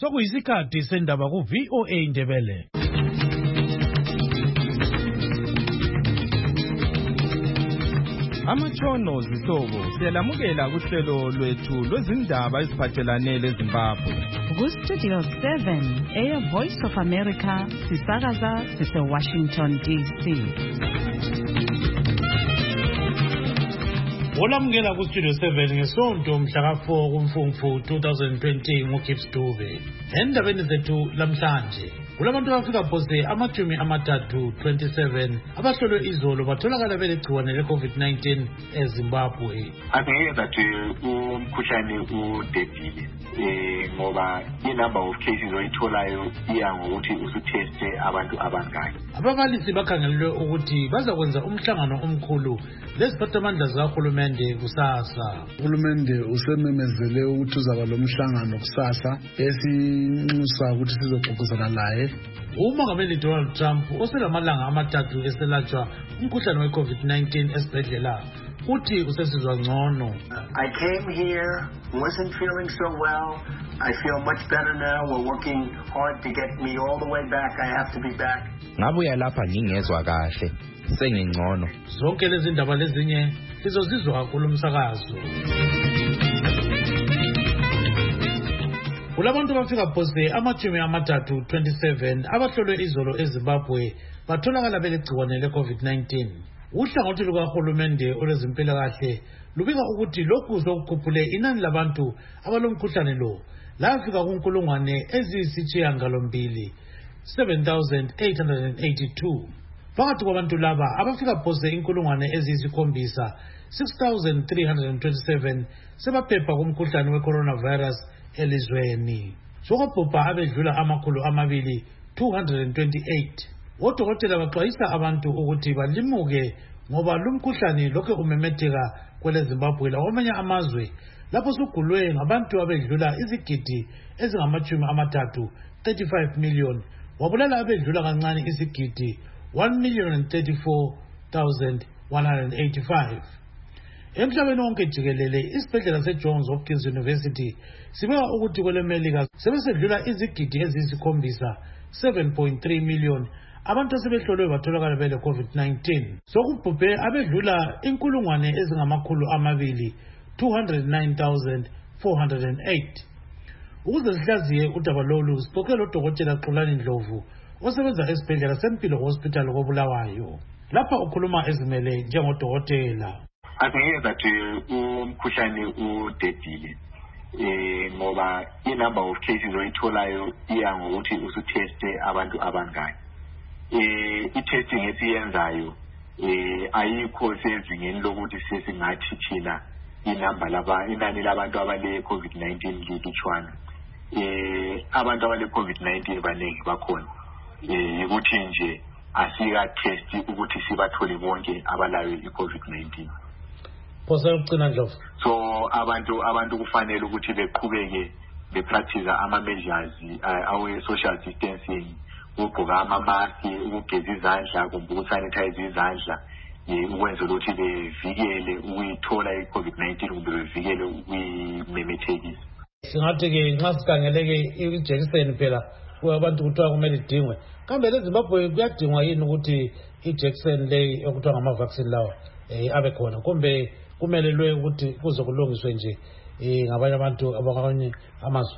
Sokuyisikhathi sendaba ku VOA Indebele. Amatshono zihlobo siyalamukela kuhlelo lwethu lwezindaba eziphathelane leZimbabwe. Ku-Studio 7 Voice of America sisakaza sise-Washington DC. Olamukela ku-Studio 7 ngesonto mhla ka-4 kuMfumfu 2020 nguGibbs Dube. Endabeni zethu lamhlanje kulabantu abafika phose amajumi amathathu 27 abahlolwe izolo batholakala belegciwane le-COVID-19 eZimbabwe. Angeke bathi umkhuhlane udedile ngoba i-number of cases oyitholayo iya ngokuthi usuteste abantu abangaki. Ababalisi bakhangelelwe ukuthi bazakwenza umhlangano omkhulu leziphathamandla zikahulumende kusasa. Uhulumende usememezele ukuthi uzaba lomhlangano kusasa esinxusa ukuthi sizoxoxisana laye. Umongameli Donald Trump oselamalanga amathathu eselatshwa umkhuhlane we-COVID-19 esibhedlela uthi usesizwa ngcono. I came here, wasn't feeling so well. I feel much better now. We're working hard to get me all the way back. I have to be back. Ngabuya lapha ngingezwa kahle, sengingcono. Zonke lezi ndaba lezinye sizozizwa kulomsakazo. Kulabantu bafika phose amajumi amathathu 27 abahlolwe izolo eZimbabwe batholakala belegciwane le-COVID-19. Uhlangothi lukahulumende olwezimpilakahle lubika ukuthi lokhu sokukhuphule inani labantu abalomkhuhlane lo lafika kunkulungwane eziyisishiyagalombili 7,882. Phakathi kwabantu laba abafika phose inkulungwane eziyisikhombisa 6,327 sebaphepha kumkhuhlane we-coronavirus elizweni. Sokubhubha abedlula amakhulu amabili 228. Odokotela baxwayisa abantu ukuthi balimuke ngoba lumkhuhlane lokho umemetheka kweleZimbabwe lakwamanye amazwe lapho sugulwe ngabantu abedlula izigidi ezingamachumi amathathu 35 million wabulala abedlula kancane izigidi 1,034,185. Emhlabeni wonke jikelele isibhedlela seJohns Hopkins University sibeka ukuthi kwelemelika sebesedlula izigidi eziyisikhombisa 7.3 million abantu asebehlolwe batholakala bele COVID-19. Sokubhubhe abedlula inkulungwane ezingamakhulu amabili 209,408. Ukuze sihlaziye udaba lolu sixoxe lodokotela Xolani Ndlovu osebenza esibhedlela seMpilo Hospital koBulawayo. Lapha ukhuluma ezimele njengodokotela. Angeke bathi umkhuhlane udedile ngoba i-number of cases oyitholayo iya ngokuthi usuteste abantu abangaki. I-testing esiyenzayo ayikho sezingeni lokuthi sesingathi thina inani labantu abale-COVID-19 lilutshwana. Abantu abale-COVID-19 baningi bakhona. Ukuthi nje asika-testi ukuthi sibathole bonke abalayo i-COVID-19. So abantu kufanele ukuthi beqhubeke bepractice ama-measures awe-social distancing, ukugqoka ama-mask, ukugeza izandla kumbe ukusanitize izandla, ukwenzela ukuthi bevikele ukuyithola i-COVID-19 kumbe bevikele ukuyimemethekisa. Singathi-ke nxa sikhangeleke ijekiseni phela abantu kuthiwa kumele idingwe. Kambe leZimbabwe kuyadingwa yini ukuthi ijekiseni leyi okuthiwa ngama-vaccine lawa abe khona kumbe kumelelwe ukuthi kuze kulungiswe nje ngabanye abantu abakwamanye amazwe?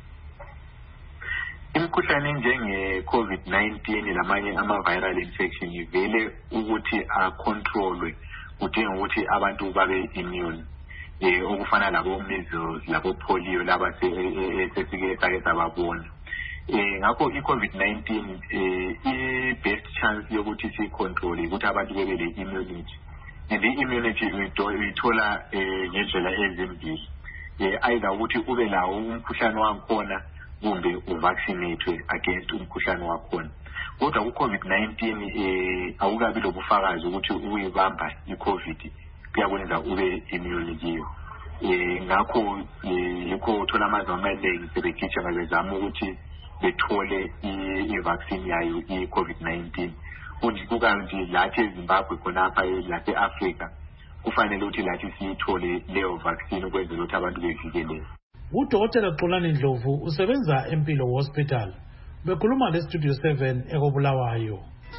Imikhuhlane njenge-COVID-19 lamanye ama-viral infection ivele ukuthi acontrolwe kudinga ukuthi abantu babe immune, okufana labo-measles labo-polio laba sesike sake sababona. Ngakho i-COVID-19 i-best chance yokuthi siyicontrol ukuthi abantu bebe le-immunity, and i-immunity uyithola ngendlela ezimbili, either ukuthi ube lawo umkhuhlane wakhona kumbe uvaccinatwe against umkhuhlane wakhona. Kodwa ku-COVID-19 awukabi lobufakazi ukuthi uyibamba i-COVID kuyakwenza ube immune kiyo. Ngakho yikho uthola amazwe amaningi sebegijima bezama ukuthi bethole i-vaccine yayo i-COVID-19. Kukanti lathi eZimbabwe khonapha lase-Africa kufanele ukuthi lathi siyithole leyo vaccine ukwenzela ukuthi abantu bevikeleke. Udokotela Xolani Ndlovu usebenza eMpilo Hospital. Bekhuluma leStudio 7 eKobulawayo.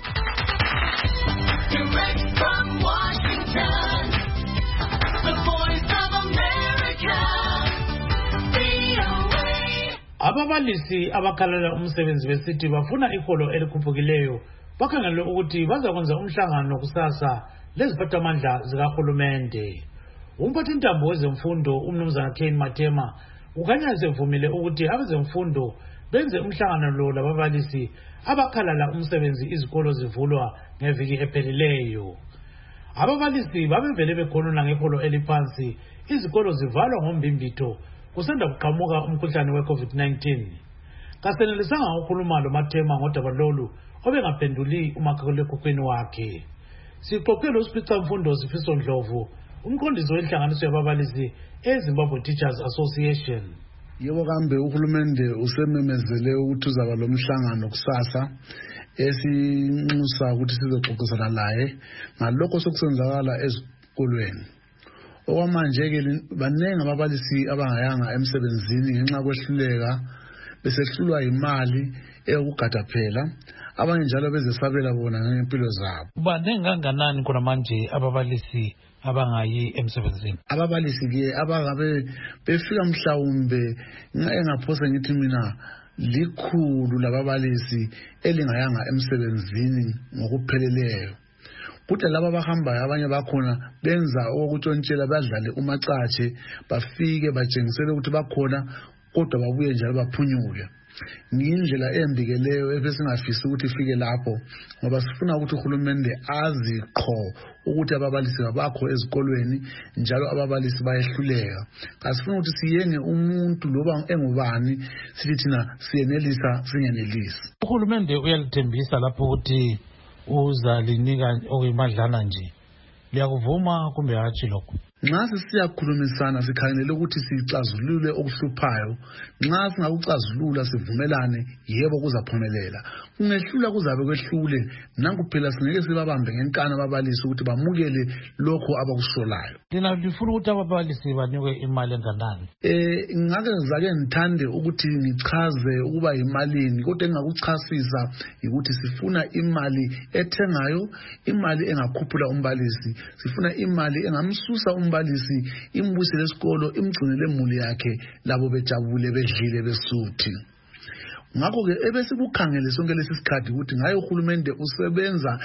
Direct from Washington, the Voice of America, VOA. Ababalisi abakhalela umsebenzi besithi bafuna iholo elikhuphukileyo bakhangele ukuthi bazakwenza umhlangano kusasa leziphathamandla zikahulumende. Umphathintambo wezemfundo umnumzana Kane Matema ukhanya sevumile ukuthi abezemfundo benze umhlangano lo lababalisi abakhalala umsebenzi izikolo zivulwa ngeviki ephelileyo. Ababalisi babevele bekhuluma ngeholo eliphansi izikolo zivalwa ngombimbitho kusanda kuqhamuka umkhuhlane we-COVID-19. Kasenelisanga ukukhuluma lo Matema ngodaba lolu obengaphenduli umakhalekhukhwini wakhe. Sixoxele uSipicamfundo Sifiso Ndlovu, umqondisi wenhlanganiso yababalisi eZimbabwe Teachers Association. Yebo kambe uhulumende usememezele ukuthi uzaba lomhlangano kusasa esinxusa ukuthi sizoxoxisana laye ngalokho sokusenzakala ezikolweni. Okwamanje ke baningi ababalisi abangayanga emsebenzini ngenxa kwehluleka besehlulwa imali eyokugada phela, abanye njalo bezesabela bona ngempilo zabo. Baningi kanganani khona manje ababalisi abangayi emsebenzini? Ababalisi ke abangabe befika mhlawumbe engaphosa ngithi mina likhulu lababalisi elingayanga emsebenzini ngokupheleleyo. Kuthi laba abahambayo abanye bakhona benza okutshontshela badlale umacatshe bafike batshengisele ukuthi bakhona kodwa babuye njalo baphunyuke. Ngindlela embikeleyo ebesingafisi ukuthi ifike lapho ngoba sifuna ukuthi uhulumende azi qho ukuthi ababalisi babakho ezikolweni njalo ababalisi bayehluleka. Kasifuna ukuthi siyenge umuntu loba engubani sithi thina siyenelisa singenelisi. Uhulumende uyalithembisa lapho ukuthi uzalinika okuyimadlana nje. Liyakuvuma kumbe hatshi lokho? Nxa siyakhulumisana sikhangelele ukuthi sicazulule okuhluphayo, nxa singakucazulula sivumelane yebo kuzaphumelela. Kungehlula kuzabe kwehlule nanku phela singeke sibabambe ngenkani ababalisi ukuthi bamukele lokho abakusolayo. Lina lifuna ukuthi ababalisi banikwe imali enganani? Ngake ngizake ngithande ukuthi ngichaze ukuba imalini kodwa engakuchasisa ukuthi sifuna imali ethengayo, imali engakhuphula umbalisi, sifuna imali engamsusa umbalisi imbusele esikolo imgcinele imuli yakhe labo bejabule bedlile besuthi. Ngakho ke ebesikukhangele sonke lesisikhathi ukuthi ngayo uhulumende usebenza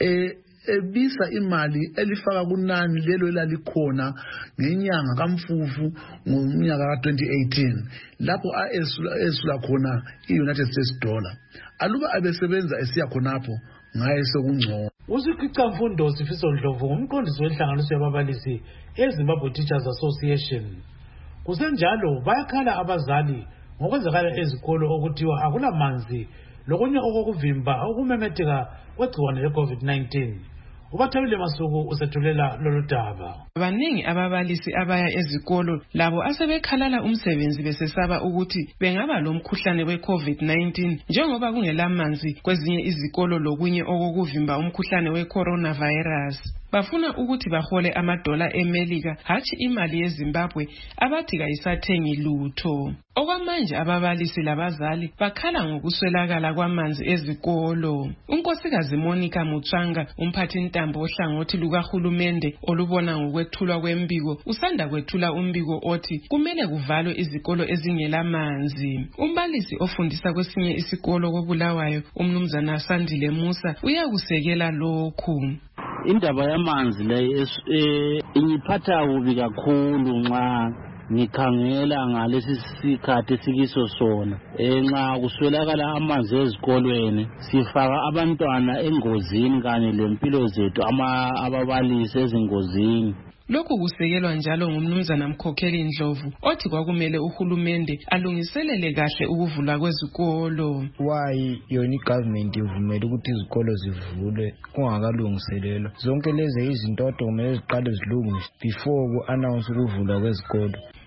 ebisa imali elifaka kunani lelo elalikhona ngenyanga kaMfufu ngomnyaka ka2018 lapho esula khona iUnited States dollar. Aluba abesebenza esiya khonapho ngaye sokungcono. USipicamfundo Sifiso Ndlovu umqondisi wenhlanganiso yababalisi eZimbabwe Teachers Association. Kusenjalo bayakhala abazali ngokwenzakala ezikolo okuthiwa akulamanzi lokunye okokuvimba okumemetheka kwegciwane le-COVID-19. Ubathabile Masuku usethulela lolu daba. Baningi ababalisi abaya ezikolo labo asebekhalala umsebenzi besesaba ukuthi bengaba lomkhuhlane we-COVID-19 njengoba kungelamanzi kwezinye izikolo lokunye okokuvimba umkhuhlane we-coronavirus. Bafuna ukuthi bahole $1 eMelika hatshi imali yeZimbabwe abathi kayisathengi lutho. Okwamanje ababalisi labazali bakhala ngokuswelakala kwamanzi ezikolo. Unkosikazi Monica Mutswanga, umphathintambo ohlangothi lukahulumende olubona ngokwethulwa kwembiko, usanda kwethula umbiko othi kumele kuvalwe izikolo ezingelamanzi. Umbalisi ofundisa kwesinye isikolo koBulawayo, umnumzana Sandile Musa, uyakusekela lokhu. Indaba yamanzi le ingiphatha kubi kakhulu nxa ngikhangela ngalesi sikhathi sikiso sona. Nxa kuswelakala amanzi ezikolweni sifaka abantwana engozini kanye lempilo zethu ababalisi ezingozini. Lokhu kusekelwa njalo ngumnumzana Mkhokheli Ndlovu othi kwakumele uhulumende alungiselele kahle ukuvulwa kwezikolo. Why yona government ivumela ukuthi izikolo zivulwe kungakalungiselelwa? Zonke lezi izinto kumele ziqale zilungiswe before ku-announce ukuvulwa kwezikolo.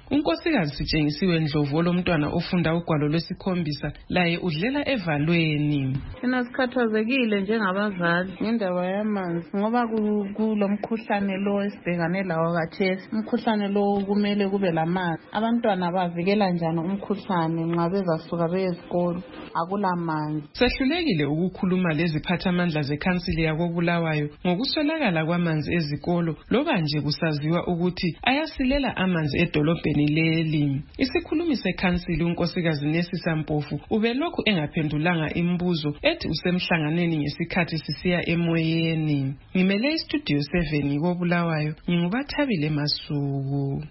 unkosikazi Sitshengisiwe Ndlovu olomntwana ofunda ugwalo lwesikhombisa laye udlela evalweni. Thina sikhathazekile njengabazali ngendaba yamanzi ngoba kulomkhuhlane lo esibhekane lawo khathesi. Umkhuhlane lo kumele kube lamanzi. Abantwana bavikela njani umkhuhlane nxa bezasuka beye esikolo akula manzi? Sehlulekile ukukhuluma leziphathamandla zekhansili yakoBulawayo ngokuswelakala kwamanzi ezikolo loba nje kusaziwa ukuthi ayasilela amanzi edolobheni leli. Isikhulumi sekhansili unkosikazi Nesisa Mpofu ubelokhu engaphendulanga imibuzo ethi usemhlanganweni ngesikhathi sisiya emoyeni. Ngimele istudio 7 koBulawayo ngingubathabile Masuku.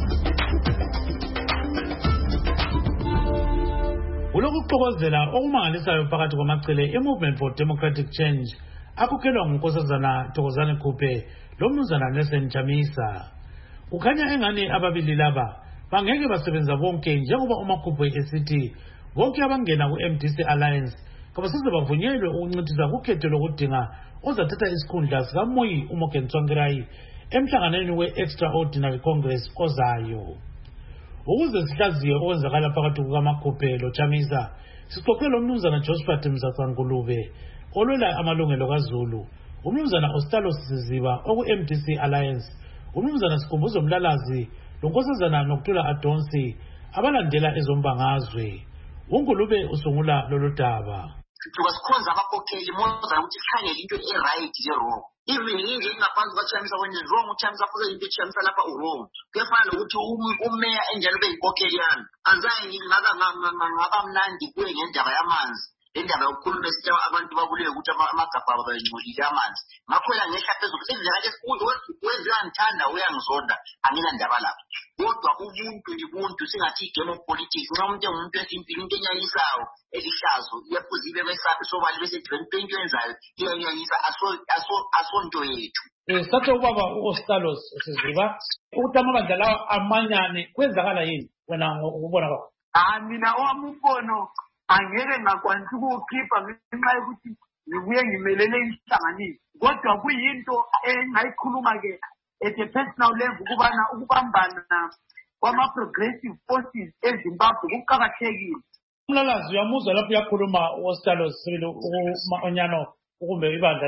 Ulokuxokozela okumangalisayo phakathi kwamacele eMovement for Democratic Change akukhelwa ngunkosazana Thokozani Khuphe lomnumzana Nelson Chamisa. Kukhanya engani ababili laba bangeke basebenza bonke njengoba uMakhuphe esithi bonke abangena ku-MDC Alliance kabasize bavunyelwe ukuncitisa kukhetho lokudinga ozathatha isikhundla sikaMoyi uMorgan Tsvangirai emhlanganweni we-Extraordinary Congress ozayo. Ukuze sihlaziye okwenzakala phakathi kukaMakhuphe loChamisa sixoxe lo mnumzana Josephat Mzatsangulube olwela amalungelo kaZulu, umnumzana Ostalo Siziba oku-MDC Alliance, umnumzana Sikhumbuzo Mlalazi lonkosazana Nokuthula Adonsi abalandela ezombangazwe. uNgulube usungula lolu daba. Sikhonza abakhokheli moza ukuthi sikhangele into e-right le-wrong. Even yinje ingaphansi kwaChamisa when wrong uChamisa futhi into eChamisa lapha u-wrong. Kuyafana nokuthi umeya enjalo beyinkokheli yami. Anzange ngaba mnandi kuye ngendaba yamanzi. Indaba yokukhuluma esithawa abantu bakuleke ukuthi amagabha abo bayingcolile amanzi. Ngakhwela ngehla phezulu sendlela esikhulu wenziwa ngithanda uyangizonda angina ndaba lapho. Kodwa ubuntu libuntu singathi igame of politics nxa umuntu engumuntu esimpilo into enyanyisayo elihlazo iyaphuzile besabe sobali bese 2020 yenzayo iyanyanyisa asonto yethu. Sathe ubaba uOstalos Siziba ukuthi amabandla lawa amanyane kwenzakala yini wena ukubona kwakho? Mina owamumbono angeke ngakwanisa ukukhipha ngenxa yokuthi ngibuye ngimelele inhlanganiso. Kodwa kuyinto engayikhuluma ke at a personal level ukubana ukubambana kwama-progressive forces eZimbabwe kuqakathekile. Umlalazi uyamuzwa lapho uyakhuluma uOstalos Onyano ukumbe ibandla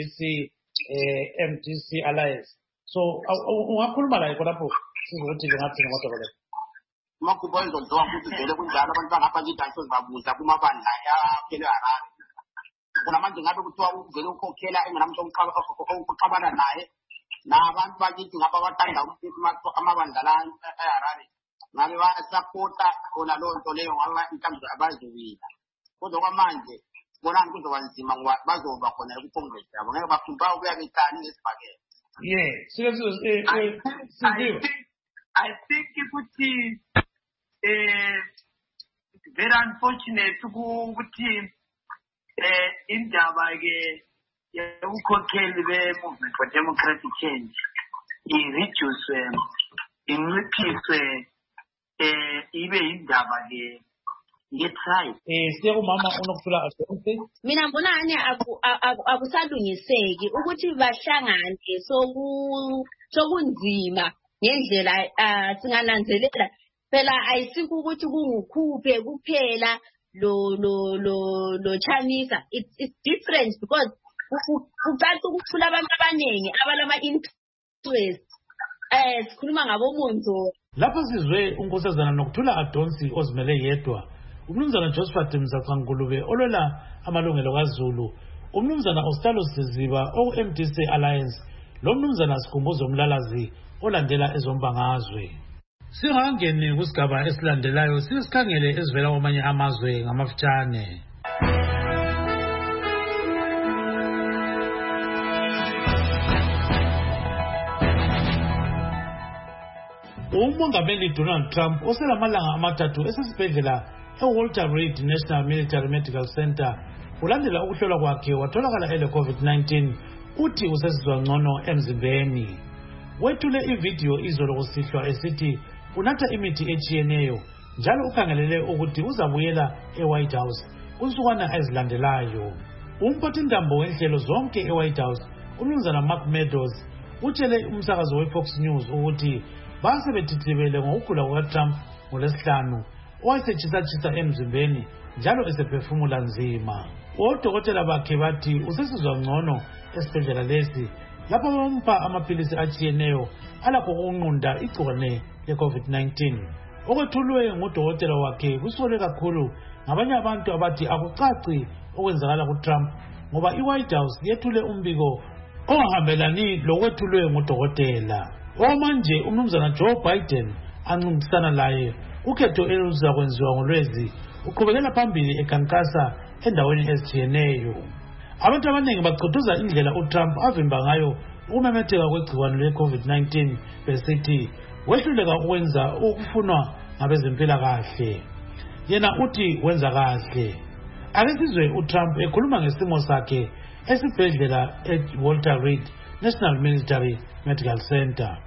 le-MDC Alliance. So ungakhuluma laye khonapho sizokuthi lingathini kodwa kodwa. Makhuphe izodwa ukuthi vele kunjalo abantu bangapha ngidanso zibabuza kumabandla yaphele Harare. Kunamanje ngabe kuthiwa uvele ukhokhela engenamuntu okuxabana naye nabantu bakithi ngapha bathanda ukuthi amabandla la eHarare ngabe bayasapota khona loo nto leyo ngoba inkambi abaziwina. Kodwa kwamanje bonani kuzoba nzima ngoba bazoba khona ku-Congress yabo ngeke bafuna ukuya betani ngesibhakela. I think ukuthi very unfortunate ukuthi indaba ke yokukhokheli be-Movement for Democratic Change i-reduce inciphiswe ibe indaba ke ye-tribe. Siyakumama uNokuthula Adonsi. Mina ngibona ane akusalungiseki ukuthi bahlangane sokunzima ngendlela singananzelela phela ayisikho ukuthi kungukhuphe kuphela lo Chamisa. It's different because ucaca ukuthula abantu abaningi abalama interest sikhuluma ngabo Monzo. Lapho sizwe unkosazana Nokuthula Adonsi ozimele yedwa, umnumzana Josephat Mzatsangulube olwela amalungelo kaZulu, umnumzana Ostalo Siziba oku-MDC Alliance, lo mnumzana Sikhumbuzo Mlalazi olandela ezombangazwe. Singangeni kusigaba esilandelayo sisikhangele ezivela kwamanye amazwe ngamafutshane. uMongameli Donald Trump oselamalanga amathathu esesibhedlela eWalter Reed National Military Medical Center ulandela ukuhlolwa kwakhe watholakala ele-COVID-19 uthi usesizwa ngcono emzimbeni. Wethule ivideo izolo kusihlwa esithi unatha imithi etshiyeneyo njalo ukhangelele ukuthi uzabuyela eWhite House kunsukwana ezilandelayo. Umphathintambo wenhlelo zonke eWhite House umnumzana Mark Meadows utshele umsakazo weFox News ukuthi base betithibele ngokugula kukaTrump ngoLwesihlanu owayesetshisa emzimbeni njalo esephefumula nzima. Odokotela bakhe bathi usesizwa ngcono esibhedlela lesi lapho bamupha amaphilisi atshiyeneyo alakho ukunqunda igcikwane le-COVID-19. Okwethulwe ngudokotela wakhe kusolwe kakhulu ngabanye abantu abathi akucaci okwenzakala kuTrump ngoba iWhite House yethule umbiko ongahambelani lokwethulwe ngudokotela. Okwamanje umnumzana Joe Biden ancintisana laye ukhetho eluzakwenziwa ngoLwezi uqhubekela phambili ekhankasa endaweni ezitshiyeneyo. Abantu abaningi baqothuza indlela uTrump avimba ngayo ukumemetheka kwegciwane le-COVID-19 besithi wehluleka ukwenza ukufunwa ngabezempilakahle. Yena uthi wenza kahle. Ake sizwe uTrump ekhuluma ngesimo sakhe esibhedlela eWalter Reed National Military Medical Center.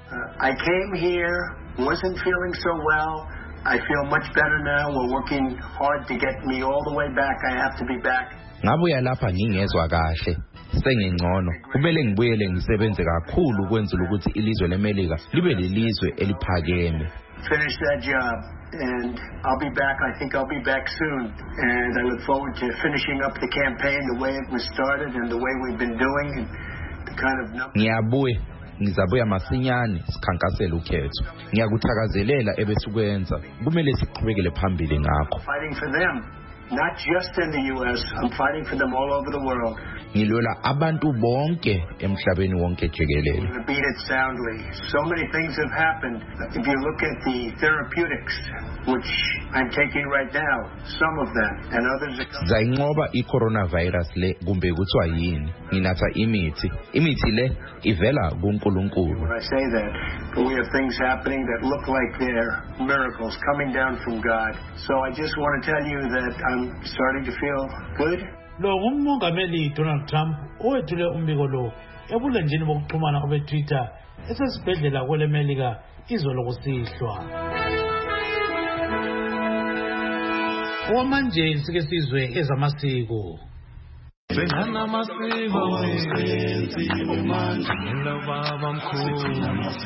I came here, wasn't feeling so well. I feel much better now. We're working hard to get me all the way back. I have to be back. Ngabuya lapha ngingezwa kahle. Sengingcono. Kumele ngibuyele ngisebenze kakhulu ukwenzela ukuthi ilizwe leMelika libe lelizwe eliphakeme. Finish that job and I'll be back. I think I'll be back soon. And I look forward to finishing up the campaign the way it was started and the way we've been doing and the kind of numbers. Ngizabuya masinyane sikhankasela ukhetho. Ngiyakuthakazelela ebesikwenza. Kumele siqhubekele phambili ngakho. Fighting for them, not just in the US. I'm fighting for them all over the world. Ngilwela abantu bonke emhlabeni wonke jikelele. Beat it soundly. So many things have happened. If you look at the therapeutics, which I'm taking right now, some of them, and others. Zayinqoba i-coronavirus le kumbe kuthiwa yini? Nginatha imithi. Imithi le ivela kuNkulunkulu. When I say that, but we have things happening that look like they're miracles coming down from God. So I just want to tell you that I'm starting to feel good. Lo ngumongameli Donald Trump owethule umbiko lo ebulenjini bokuxhumana obeTwitter esesibhedlela kweleMelika izolo kusihlwa. Okwamanje sike sizwe ezamasiko. Sengana masiko baba mkhulu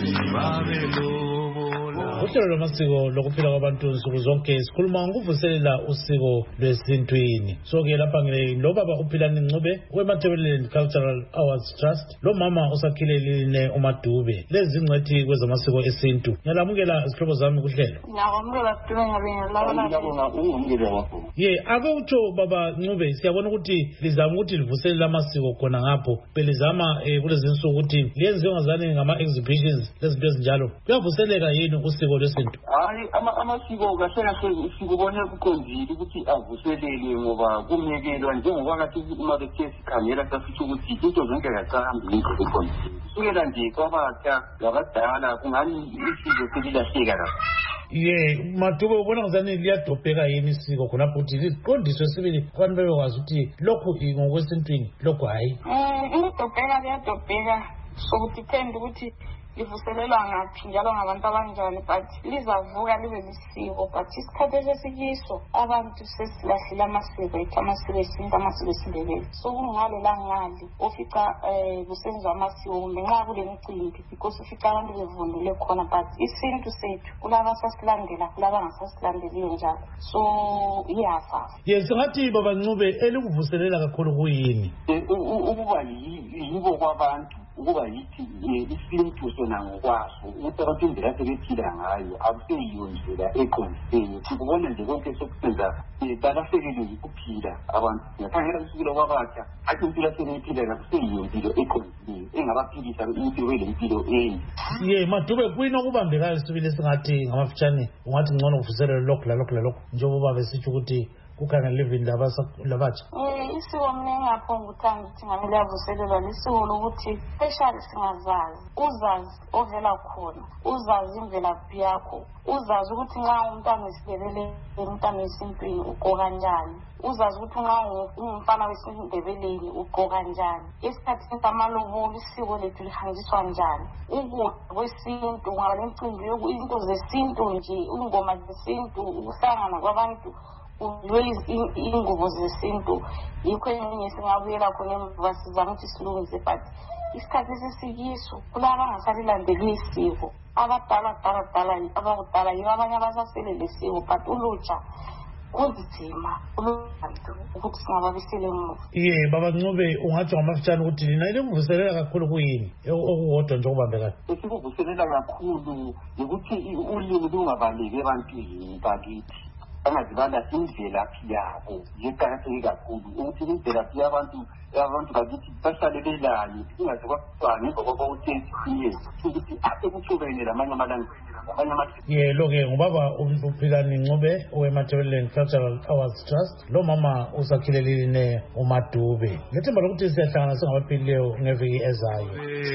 babelo. Uhlelo lwamasiko lokuphila kwabantu nsuku zonke sikhuluma ngokuvuselela usiko lwesintwini. So-ke lapha ngilobaba uPhilani Ncube weMatabeleland Cultural Awards Trust, lo mama usakhilelile uMadube. Lezi ngcethi kwezamasiko esintu. Ngiyalamukela izihlobo zami kuhlelo. Ngiyamukela Dube ngabengela. Ake utsho baba Ncube, siyabona ukuthi lizama ukuthi livuselele amasiko khona ngapho. Belizama kulezi insuku ukuthi liyenziwe ngazani ngama-exhibitions lezinto ezinjalo. Kuyavuseleka yini usiko lwesintu? Hayi amasiko kahle kahle sikubona kuqondile ukuthi avuselele ngoba kumyekelwa njengoba ngathi uma bethe sikhangela sasithi ukuthi into zonke kacahambi into eqondile. Sukela nje kwabatsha labadala kungani isiko selilahleka lapho. Madube ubona ngazani liyadobheka yini isiko khonapho ukuthi liqondiswe sibili abantu bebekwazi ukuthi lokhu ngokwesintwini lokhu hayi. Ukudobheka liyadobheka sokudepend ukuthi livuselelwa ngaphi njalo ngabantu abanjani, but lizavuka libe lisiko. But isikhathi esesikiso abantu sesilahlile amasiko ethu, amasiko esintu, amasiko esindebele. So kungale langali ofica kusenziwa amasiko kumbe nxa kule micimbi because ufica abantu bevunule khona, but isintu sethu kulaba sasilandela kulaba ngasasilandeliyo njalo, so iyafa. Singathi baba Ncube elikuvuselela kakhulu kuyini? Ukuba yibo kwabantu, ukuba yithi isintu sona ngokwaso ukuthi abantu indlela sebephila ngayo akuseyiyo indlela eqondileyo. Sikubona nje konke sokusenza balahlekelwe ukuphila abantu. Ngakhangela kusukela kwabatsha athi impilo sebephila akuseyiyo impilo eqondileyo engabaphilisa impilo elempilo ende. Madube kuyini okubambekayo sibili singathi ngamafitshane ungathi ngcono kuvuselele lokhu lalokhu njengoba besitsho ukuthi kukhangela livini labatsha? Isiko mina engaphonga uthanda ukuthi ngamele yavuselelwa lisiko lokuthi special singazazi, uzazi ovela khona, uzazi imvelaphi yakho, uzazi ukuthi nxa umntwana wesindebele umntwana wesintwini ugqoka kanjani, uzazi ukuthi nxa ungumfana wesindebeleni ugqoka kanjani, esikhathini samalobolo isiko lethu lihanjiswa njani, ukudla kwesintu ngale micimbi into zesintu nje, ingoma zesintu, ukuhlangana kwabantu ingubo zesintu. Yikho eminye singabuyela khona emva sizama ukuthi silungise, but isikhathi esisikiso kulaba abangasalilandeli isiko abadala yibo abanye abasasele lesiko but ulutsha kunzima ukuthi singababisile emuva. Baba Ncube, ungathi ngamafitshane ukuthi nina ile kuvuselela kakhulu kuyini okukodwa nje okubambekayo? Esikuvuselela kakhulu ukuthi ulimi lungabaleki ebantwini bakithi. Angazibala imvelaphi yabo yeqakatheke kakhulu ukuthi imvelaphi yabantu bakithi bahlale belanye ingaze kwakuthiwa ngemva kokuthi ukuthi ekuhlukene lamanye amalanga. Lo-ke ngubaba uPhilani Ncube we-Matabeleland Cultural Arts Trust, lo mama usakhilelile uMadube. Ngethemba lokuthi siyahlangana singabaphilileyo ngeviki ezayo.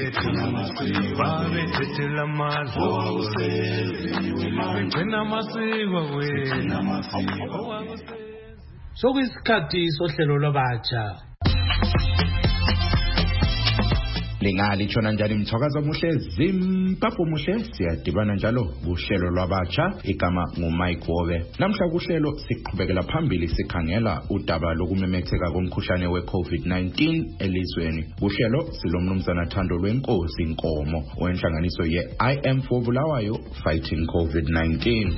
Sokuyisikhathi sohlelo lwabatsha. Lingalishona njalo imthokazo muhle Zimbabwe muhle siyadibana njalo kuhlelo lwabatsha igama nguMike Wobe. Namhla kuhlelo siqhubekela phambili sikhangela udaba lokumemetheka komkhuhlane weCovid-19 elizweni. Kuhlelo silomnumzana Thando Lwenkosi Nkomo wenhlanganiso ye-IM for Bulawayo Fighting COVID-19.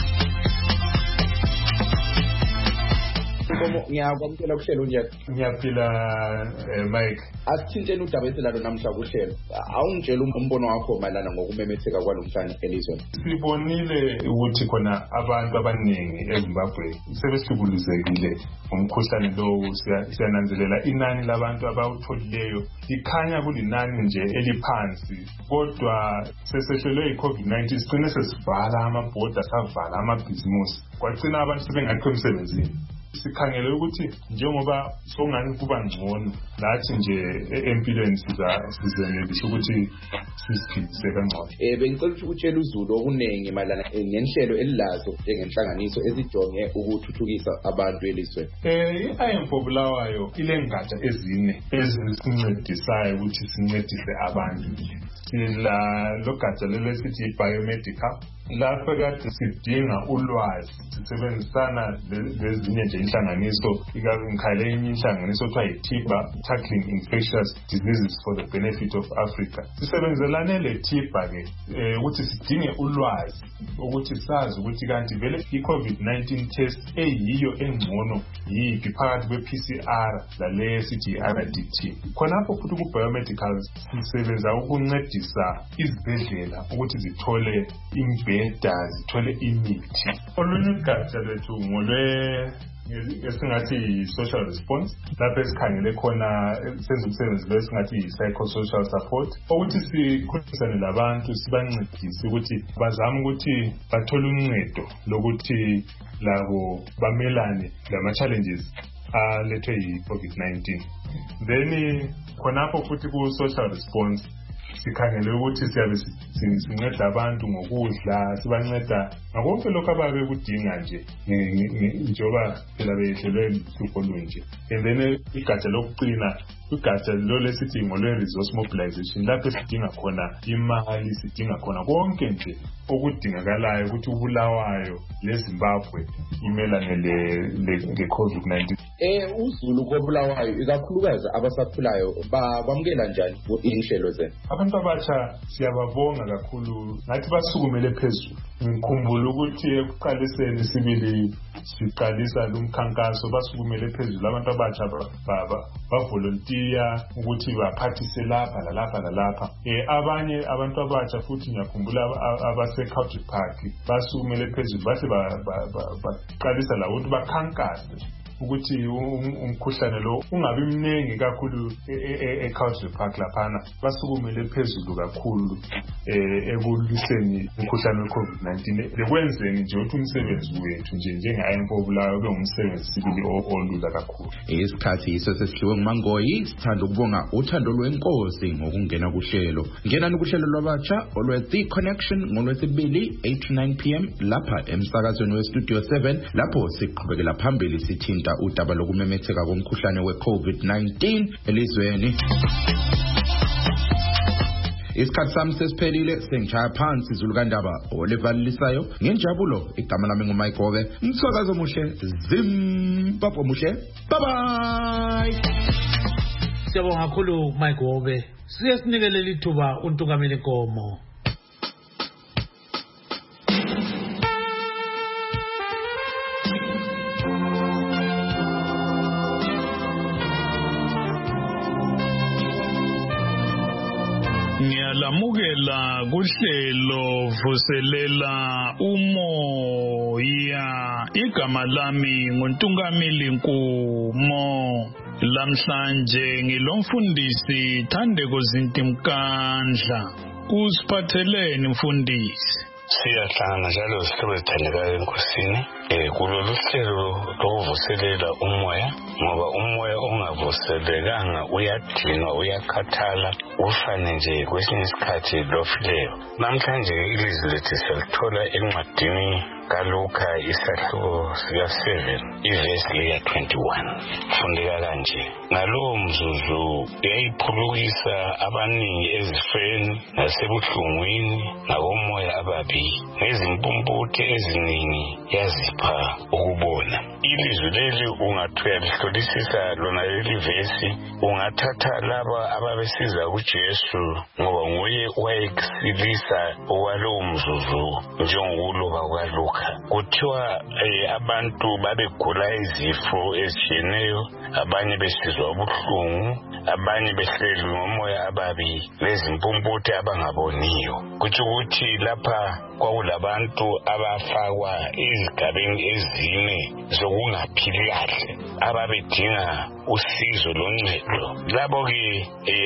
Ngiyakwamukela kuhlelo nje. Ngiyaphila Mike. Asithintene udaba esilalo namhla kuhlelo. Awungitshela umbono wakho malana ngokumemetheka kwalomhlanje elizweni. Sibonile ukuthi khona abantu abaningi eZimbabwe sebesibulizekile umkhuhlane lo. Siyananzelela inani labantu abawutholileyo ikhanya kulinani nje eliphansi, kodwa sesehlelwe iCovid-19 sigcine sesivala amabhoda, savala amabhizimusi, kwagcina abantu sebengakho emsebenzini. Sikhangele ukuthi njengoba songani kuba ngcono lathi nje empilweni sizenelisa ukuthi sisiphilise kangcono. Bengicela ukuthi utshele uZulu okunengi malana ngenhlelo elilazo njengenhlanganiso ezijonge ukuthuthukisa abantu elizweni. I-IM for Bulawayo ilengatsha ezine ezisincedisayo ukuthi sincedise abantu. Sila logatsha lelesithi biomedical, lapha kade sidinga ulwazi sisebenzisana lezinye nje inhlanganiso, ngikhale inhlanganiso kuthiwa yi-TIBA, Tackling Infectious Diseases for the Benefit of Africa. Sisebenzelane le-TIBA-ke ukuthi sidinge ulwazi ukuthi sazi ukuthi kanti vele i-COVID-19 test eyiyo engcono yiphi phakathi kwe-PCR lale esithi i-RDT. Khonapho futhi ku-biomedical sisebenza ukuncedisa izibhedlela ukuthi zithole imbheda, zithole imithi. Olunye ugatsha lwethu esingathi yi-social response, lapho esikhangele khona senza umsebenzi lo esingathi yi-psychosocial support, ukuthi sikhulumisane labantu sibancedise ukuthi bazame ukuthi bathole uncedo lokuthi labo bamelane lama-challenges alethwe yi-COVID-19. Then khonapho futhi ku-social response sikhangele ukuthi siyabe sinceda abantu ngokudla, sibanceda ngakonke lokho ababe kudinga nje njengoba phela behlelwe luhlupho lunje. And then igatsha lokuqina, igatsha lo lesithi ngolwe-resource mobilization, lapho sidinga khona imali, sidinga khona konke nje okudingakalayo ukuthi uBulawayo leZimbabwe imelane le-COVID-19. uZulu koBulawayo ikakhulukazi abasakhulayo bakwamukela njani inhlelo zenu? Abantu abatsha siyababonga kakhulu, ngathi basukumele phezulu. Ngikhumbula ukuthi ekuqaliseni sibili siqalisa lumkhankaso basukumele phezulu, abantu abatsha bavolontiya ukuthi baphathise lapha lalapha lalapha. Abanye abantu abatsha futhi ngiyakhumbula abase-Country Park basukumele phezulu bathi baqalisa labo ukuthi bakhankase ukuthi umkhuhlane lo ungabi mningi kakhulu e-Country Park laphana. Basukumele phezulu kakhulu ekulwiseni umkhuhlane we-COVID-19, bekwenzeni nje ukuthi umsebenzi wethu nje njenge-IM for Bulawayo ube ngumsebenzi sibili olula kakhulu. Isikhathi yiso sesihliwe nguMangoyi. Sithanda ukubonga uThando Lwenkosi ngokungena kuhlelo. Ngenani kuhlelo lwabatsha olwe-The Connection ngolwesibili 8-9 p.m. lapha emsakazweni we-Studio 7, lapho siqhubekela phambili sithinta udaba lokumemetheka komkhuhlane we-COVID-19 elizweni. Isikhathi sami sesiphelile, sengishaya phansi izulu kandaba olevalisayo ngenjabulo. Igama lami nguMike Wobe. Umsakazo muhle, Zimbabwe muhle. Bye bye. Siyabonga kakhulu Mike Gobe. Siye sinikelela ithuba uNtungameli Nkomo. Ngiyalamukela kuhlelo vuselela umoya. Igama lami nguNtungameli Nkomo. Lamhlanje ngilomfundisi Thandeko Zintimkandla. Usiphatheleni mfundisi? Siyahlangana njalo sihlobo ezithandekayo enkosini kulolu hlelo lokuvuselela umoya, ngoba umoya ongavuselekanga uyadinwa, uyakhathala, ufane nje kwesinye isikhathi lofileyo. Namhlanje ilizwi lethu siyalithola encwadini kaLuka isahluko sika-7 ivesi lika-21. Fundeka kanje: ngalowo mzuzu yayiphulukisa abaningi ezifeni nasebuhlungwini nakomoya ababi, nezimpumputhi eziningi yazipha ukubona. Ilizwi leli ungathuya lihlolisisa lona leli vesi, ungathatha laba ababesiza kuJesu ngoba nguye wayesilisa okwalowo mzuzu njengokuloba kukaLuka. Kuthiwa abantu babegula izifo ezitshiyeneyo, abanye besizwa ubuhlungu, abanye behleli ngomoya ababi, lezimpumputhi abangaboniyo. Kutsho ukuthi lapha kwakulabantu abafakwa ezigabeni ezine zokungaphili kahle, ababedinga usizo loncedo. Labo-ke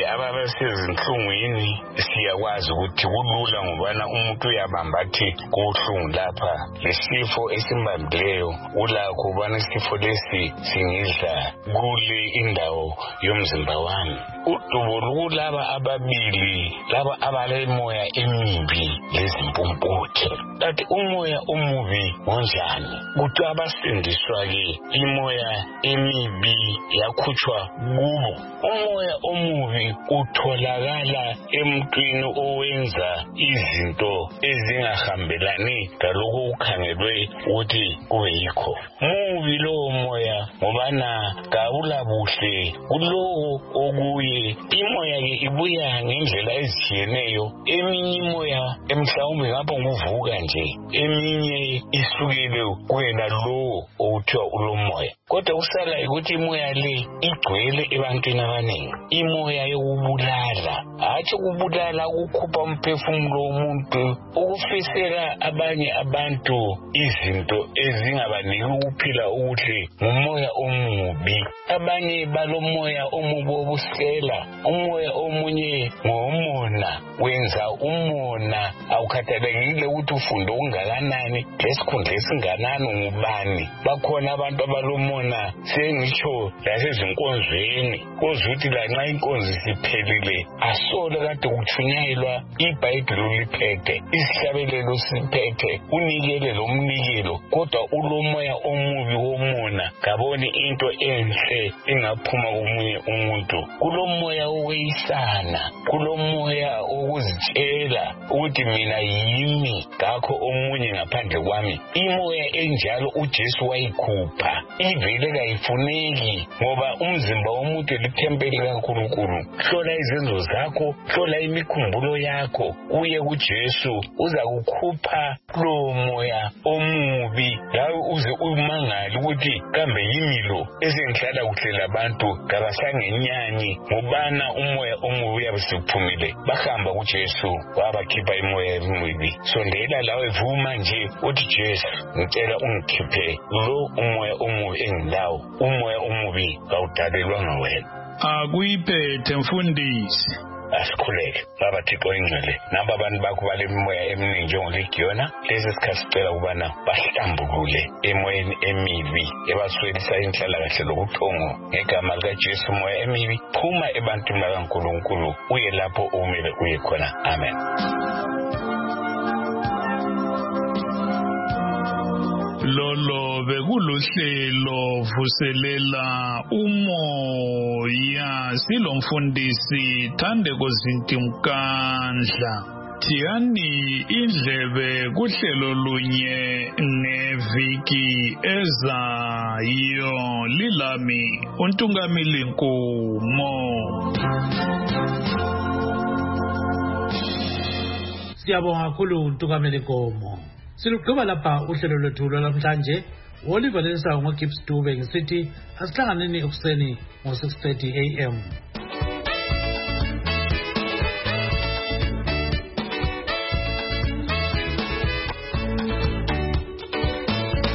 ababesezinhlungwini siyakwazi ukuthi kulula ngobana umuntu uyabambathi kubuhlungu lapha, lesifo esimbambileyo ulakho ubana isifo lesi singidla kule indawo yomzimba wami. Udubo lukulaba ababili, laba abalemoya emibi lezimpumputhi. Kanti umoya omubi ngonjani? Kuthi abasindiswa-ke imoya emibi yakhutshwa kubo. Umoya omubi utholakala emntwini owenza izinto ezingahambelani lalokho ukhangelwe ukuthi kube yikho. Mubi lowo moya ngobana kawulabuhle kulowo okuye. Imoya-ke ibuya ngendlela ezitshiyeneyo. Eminye imoya emhlawumbe ngapha nguvuka nje, eminye isukele kuwena lowo okuthiwa ulomoya. Kodwa usala ukuthi imoya le igcwele ebantwini abaningi. Imoya yokubulala, hatshi ukubulala ukukhupha umphefumulo womuntu, ukufisela abanye abantu izinto ezingabaniki ukuphila okuhle, ngumoya omubi. Abanye balomoya omubi wobusela, umoya omunye ngomona, wenza umona. Awukhathalekile ukuthi ufunde okungakanani, lesikhundla esinganani, ngubani. Bakhona abantu abalomona sengitsho lasezinkonzweni, kozwa ukuthi lanxa inkonzo siphelile asole kade kutshunyayelwa iBhayibheli liphethe, isihlabelelo siphethe, unikele lomnikelo, kodwa ulomoya omubi womona, kaboni into enhle ingaphuma komunye umuntu. Kulomoya wokweyisana, kulomoya wokuzitshela ukuthi mina yimi, ngakho omunye ngaphandle kwami. Imoya enjalo uJesu wayikhupha, ivele kayifuneki, ngoba umzimba womuntu lithempeli kaNkulunkulu. Hlola izenzo zakho, hlola imikhumbulo yakho, uye kuJesu, uza kukhupha lowo moya omubi, lawe uze umangale ukuthi kambe yimi lo esengihlala kuhle labantu kabasangenyanyi, ngobana umoya omubi uyabe usuphumile. Bahamba kuJesu wabakhipha imoya emibi. Sondela lawe, vuma nje uthi Jesu, ngicela ungikhiphe lo umoya omubi engilawo. Umoya omubi kawudalelwanga wena. Akuyiphethe mfundisi. Asikhuleke baba Thixo ingcwele, nabo abantu bakho balemimoya eminingi njengoLegiona. Lesi sikhathi sicela ukubana bahlambulule emoyeni emibi ebaswelisa inhlalakahle lobuthongo. Ngegama likaJesu, umoya emibi phuma ebantwini bakaNkulunkulu, uye lapho umele uye khona. Amen. Lolo bekuluhlelo vuselela umoya, silomfundisi Thandeko Zintimkandla. Thiyani indlebe kuhlelo lunye ngeviki. ngeviki ezayo. Lilami uNtungamili Nkomo. Siyabonga kakhulu uNtungamili Nkomo. Silugqiba lapha uhlelo lwethu lwamhlanje. Oliver Lensa ngoGibbs Dube ngisithi asihlanganeni ekuseni ngo 6:30 AM.